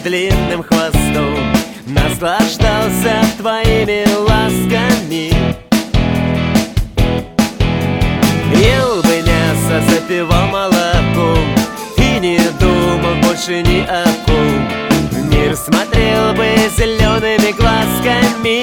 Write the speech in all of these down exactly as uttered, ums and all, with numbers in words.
длинным хвостом, наслаждался твоими ласками. Ел бы мясо, запивал молоком и не думал больше ни о ком. Мир смотрел бы зелеными глазками.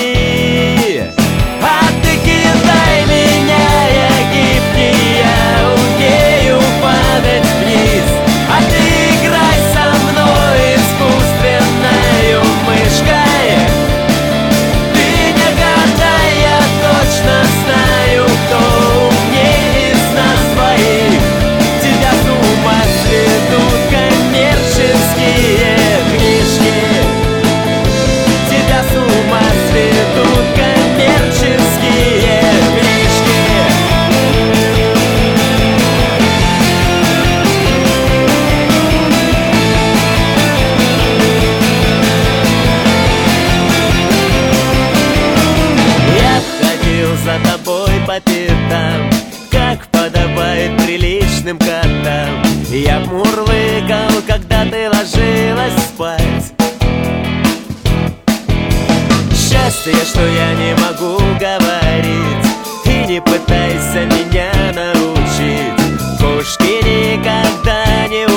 А ты кидай меня, я гибкий, я умею падать вниз. А ты играй со мной искусственною мышкой. Ты не гадай, я точно знаю, кто умнее из нас двоих. Тебя с ума сведут коммерческие книжки. Тебя с ума сведут коммерческие книжки. Я ходил за тобой по пятам, как подобает приличным котам. Я мурлыкал, когда ты ложилась спать. Счастье, что я не могу говорить, и не пытайся меня научить. Кошки никогда не